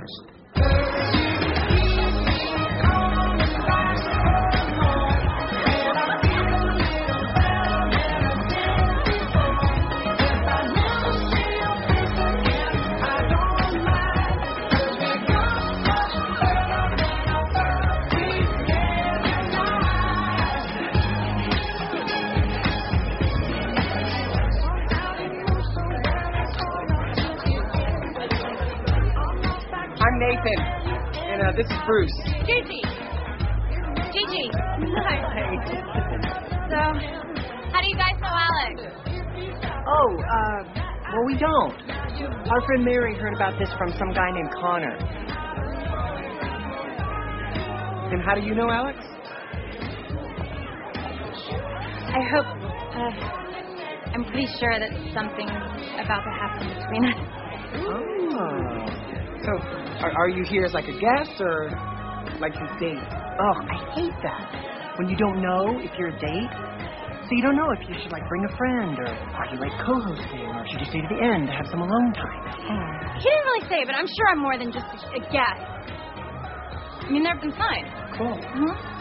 I'm Nathan, and this is Bruce. Gigi. Hi. So, how do you guys know Alex? Oh, well, we don't. Our friend Mary heard about this from some guy named Connor. And how do you know Alex? I hope, I'm pretty sure that something's about to happen between us. Oh. So, are you here as like a guest or like his date? Oh, I hate that. When you don't know if you're a date. So you don't know if you should like bring a friend or are you like co-hosting or should you stay to the end to have some alone time? He didn't really say, but I'm sure I'm more than just a guest. I mean, they've been fine. Cool. Mm-hmm.